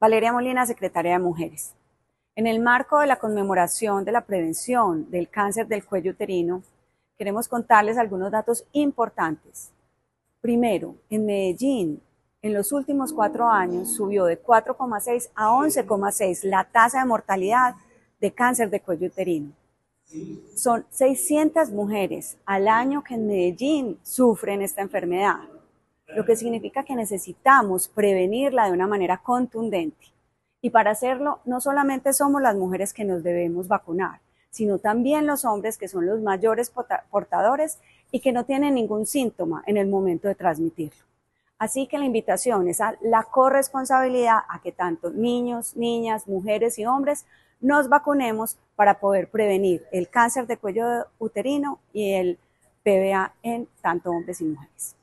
Valeria Molina, secretaria de Mujeres. En el marco de la conmemoración de la prevención del cáncer del cuello uterino, queremos contarles algunos datos importantes. Primero, en Medellín, en los últimos 4 años subió de 4,6 a 11,6 la tasa de mortalidad de cáncer de cuello uterino. Son 600 mujeres al año que en Medellín sufren esta enfermedad, lo que significa que necesitamos prevenirla de una manera contundente. Y para hacerlo, no solamente somos las mujeres que nos debemos vacunar, sino también los hombres, que son los mayores portadores y que no tienen ningún síntoma en el momento de transmitirlo. Así que la invitación es a la corresponsabilidad, a que tanto niños, niñas, mujeres y hombres nos vacunemos para poder prevenir el cáncer de cuello uterino y el PVA en tanto hombres y mujeres.